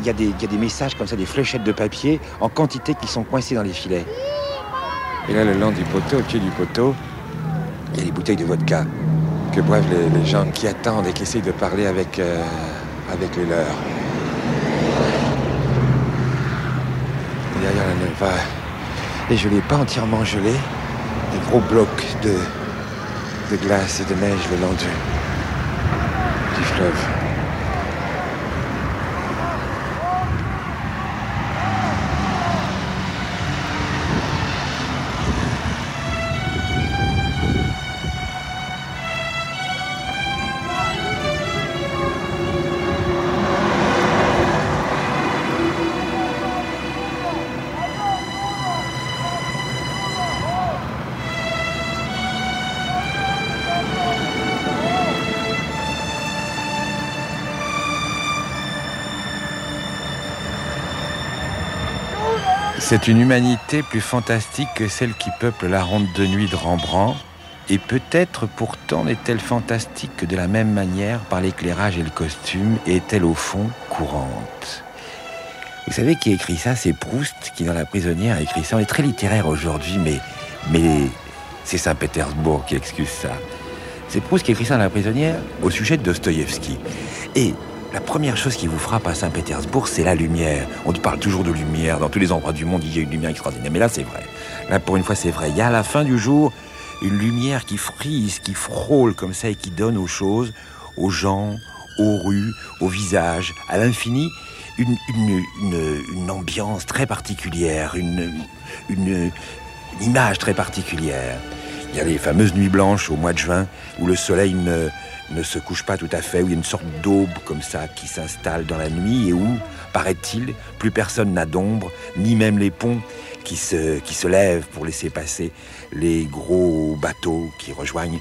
y a des messages comme ça, des fléchettes de papier en quantité qui sont coincées dans les filets. Et là, le long du poteau, au pied du poteau, il y a des bouteilles de vodka que boivent les gens qui attendent et qui essayent de parler avec les leurs. Et derrière la Neva est gelée, pas entièrement gelée, des gros blocs de glace et de neige le long du fleuve. C'est une humanité plus fantastique que celle qui peuple la ronde de nuit de Rembrandt, et peut-être pourtant n'est-elle fantastique que de la même manière par l'éclairage et le costume, et est-elle au fond courante. Vous savez qui a écrit ça? C'est Proust qui, dans La Prisonnière, a écrit ça. On est très littéraire aujourd'hui, mais c'est Saint-Pétersbourg qui excuse ça. C'est Proust qui a écrit ça dans La Prisonnière au sujet de Dostoïevski. Et la première chose qui vous frappe à Saint-Pétersbourg, c'est la lumière. On parle toujours de lumière. Dans tous les endroits du monde, il y a une lumière extraordinaire. Mais là, c'est vrai. Là, pour une fois, c'est vrai. Il y a à la fin du jour une lumière qui frise, qui frôle comme ça et qui donne aux choses, aux gens, aux rues, aux visages, à l'infini, une ambiance très particulière, une image très particulière. Il y a les fameuses nuits blanches au mois de juin où le soleil ne se couche pas tout à fait, où il y a une sorte d'aube comme ça qui s'installe dans la nuit et où, paraît-il, plus personne n'a d'ombre, ni même les ponts qui se lèvent pour laisser passer les gros bateaux qui rejoignent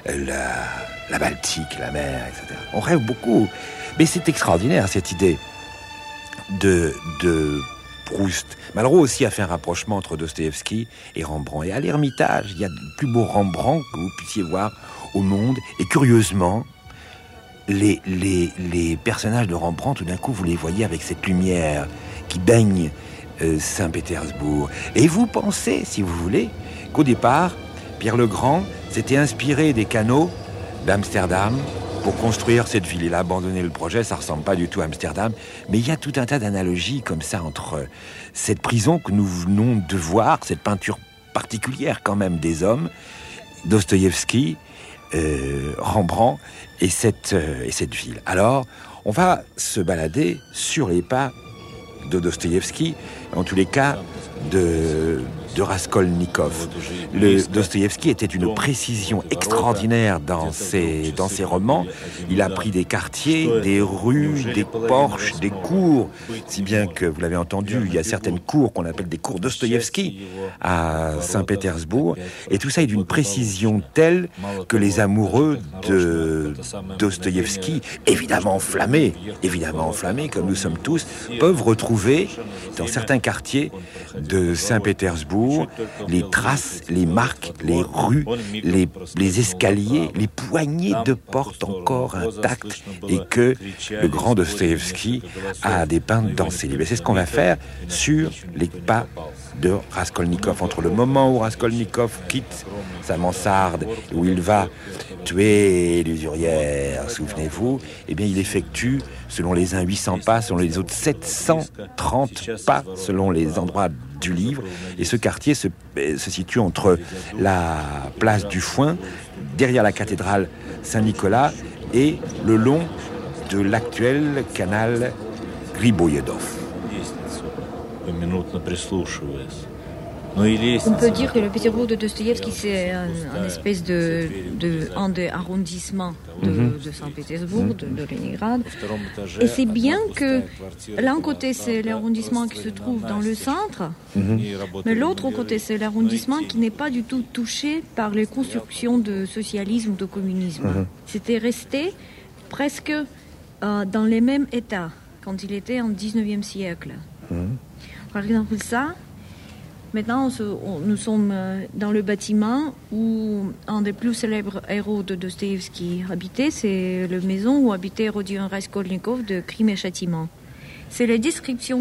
la Baltique, la mer, etc. On rêve beaucoup, mais c'est extraordinaire cette idée de Proust. Malraux aussi a fait un rapprochement entre Dostoïevski et Rembrandt. Et à l'Ermitage, il y a le plus beau Rembrandt que vous puissiez voir au monde. Et curieusement, les personnages de Rembrandt, tout d'un coup, vous les voyez avec cette lumière qui baigne Saint-Pétersbourg. Et vous pensez, si vous voulez, qu'au départ, Pierre le Grand s'était inspiré des canaux d'Amsterdam pour construire cette ville. Il a abandonné le projet, ça ressemble pas du tout à Amsterdam, mais il y a tout un tas d'analogies comme ça entre cette prison que nous venons de voir, cette peinture particulière quand même des hommes, Dostoïevski, Rembrandt et cette ville. Alors, on va se balader sur les pas de Dostoïevski, en tous les cas de Raskolnikov. Dostoïevski était une précision extraordinaire dans ses romans. Il a pris des quartiers, des rues, des porches, des cours, si bien que, vous l'avez entendu, il y a certaines cours qu'on appelle des cours Dostoïevski à Saint-Pétersbourg, et tout ça est d'une précision telle que les amoureux de Dostoïevski, évidemment enflammés comme nous sommes tous, peuvent retrouver dans certains quartiers de Saint-Pétersbourg les traces, les marques, les rues, les escaliers, les poignées de porte encore intactes et que le grand Dostoïevski a dépeint dans ses livres. Et c'est ce qu'on va faire sur les pas de Raskolnikov. Entre le moment où Raskolnikov quitte sa mansarde, où il va tuer l'usurière, souvenez-vous, eh bien il effectue, selon les uns 800 pas, selon les autres 730 pas, selon les endroits du livre. Et ce quartier se situe entre la place du Foin, derrière la cathédrale Saint-Nicolas, et le long de l'actuel canal Griboyedov. On peut dire que le Pétersbourg de Dostoïevski, c'est un espèce un des arrondissements de Saint-Pétersbourg, de Leningrad. Et c'est bien que l'un côté, c'est l'arrondissement qui se trouve dans le centre, mais l'autre côté, c'est l'arrondissement qui n'est pas du tout touché par les constructions de socialisme ou de communisme. C'était resté presque dans les mêmes états quand il était en 19e siècle. Par exemple, ça... Maintenant, nous sommes dans le bâtiment où un des plus célèbres héros de Dostoïevski habitait. C'est la maison où habitait Rodion Raskolnikov de Crime et Châtiment. c'est la description